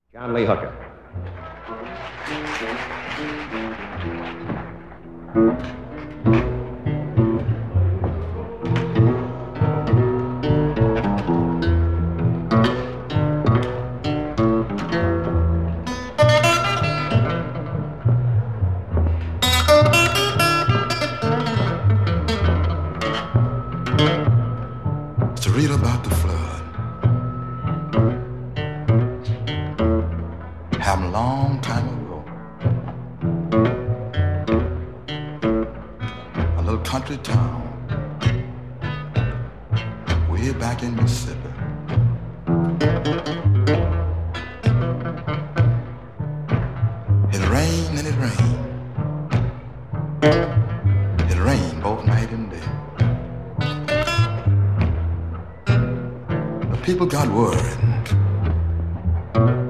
John Lee Hooker. To read about the flood happened a long time ago. A little country town way back in Mississippi. It rained and it rained. It rained both night and day. People got worried.